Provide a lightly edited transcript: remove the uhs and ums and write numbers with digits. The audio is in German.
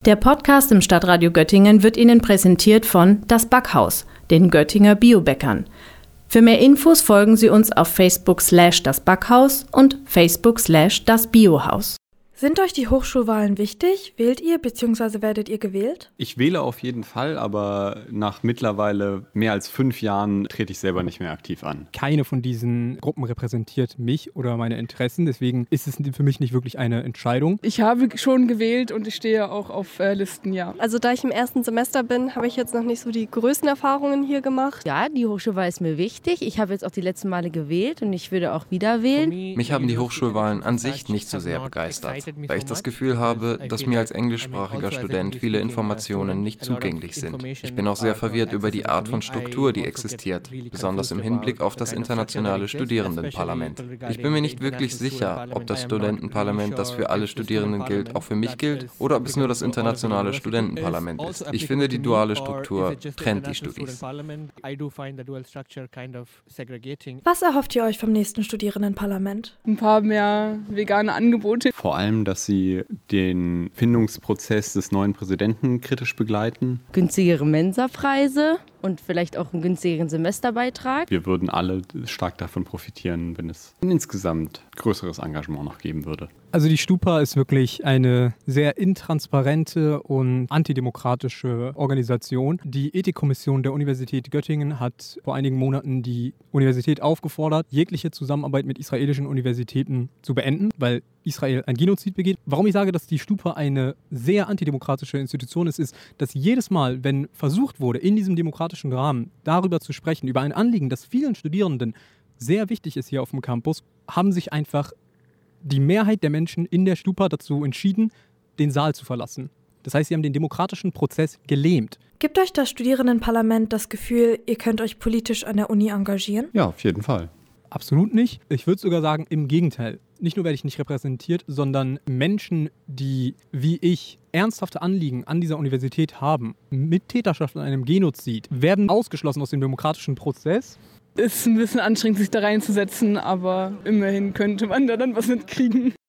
Der Podcast im Stadtradio Göttingen wird Ihnen präsentiert von Das Backhaus, den Göttinger Biobäckern. Für mehr Infos folgen Sie uns auf Facebook/Das Backhaus und Facebook/Das Biohaus. Sind euch die Hochschulwahlen wichtig? Wählt ihr bzw. werdet ihr gewählt? Ich wähle auf jeden Fall, aber nach mittlerweile mehr als 5 Jahren trete ich selber nicht mehr aktiv an. Keine von diesen Gruppen repräsentiert mich oder meine Interessen, deswegen ist es für mich nicht wirklich eine Entscheidung. Ich habe schon gewählt und ich stehe auch auf Listen, ja. Also da ich im ersten Semester bin, habe ich jetzt noch nicht so die größten Erfahrungen hier gemacht. Ja, die Hochschulwahl ist mir wichtig. Ich habe jetzt auch die letzten Male gewählt und ich würde auch wieder wählen. Mich haben die Hochschulwahlen an sich nicht so sehr begeistert, weil ich das Gefühl habe, dass mir als englischsprachiger Student viele Informationen nicht zugänglich sind. Ich bin auch sehr verwirrt über die Art von Struktur, die existiert, besonders im Hinblick auf das internationale Studierendenparlament. Ich bin mir nicht wirklich sicher, ob das Studentenparlament, das für alle Studierenden gilt, auch für mich gilt, oder ob es nur das internationale Studentenparlament ist. Ich finde, die duale Struktur trennt die Studis. Was erhofft ihr euch vom nächsten Studierendenparlament? Ein paar mehr vegane Angebote. Vor allem, dass sie den Findungsprozess des neuen Präsidenten kritisch begleiten. Günstigere Mensapreise und vielleicht auch einen günstigeren Semesterbeitrag. Wir würden alle stark davon profitieren, wenn es insgesamt größeres Engagement noch geben würde. Also die Stupa ist wirklich eine sehr intransparente und antidemokratische Organisation. Die Ethikkommission der Universität Göttingen hat vor einigen Monaten die Universität aufgefordert, jegliche Zusammenarbeit mit israelischen Universitäten zu beenden, weil Israel ein Genozid begeht. Warum ich sage, dass die Stupa eine sehr antidemokratische Institution ist, ist, dass jedes Mal, wenn versucht wurde, in diesem demokratischen Rahmen darüber zu sprechen, über ein Anliegen, das vielen Studierenden sehr wichtig ist hier auf dem Campus, haben sich einfach die Mehrheit der Menschen in der Stupa dazu entschieden, den Saal zu verlassen. Das heißt, sie haben den demokratischen Prozess gelähmt. Gibt euch das Studierendenparlament das Gefühl, ihr könnt euch politisch an der Uni engagieren? Ja, auf jeden Fall. Absolut nicht. Ich würde sogar sagen, im Gegenteil. Nicht nur werde ich nicht repräsentiert, sondern Menschen, die wie ich ernsthafte Anliegen an dieser Universität haben, mit Täterschaft an einem Genozid, werden ausgeschlossen aus dem demokratischen Prozess. Ist ein bisschen anstrengend, sich da reinzusetzen, aber immerhin könnte man da dann was mitkriegen.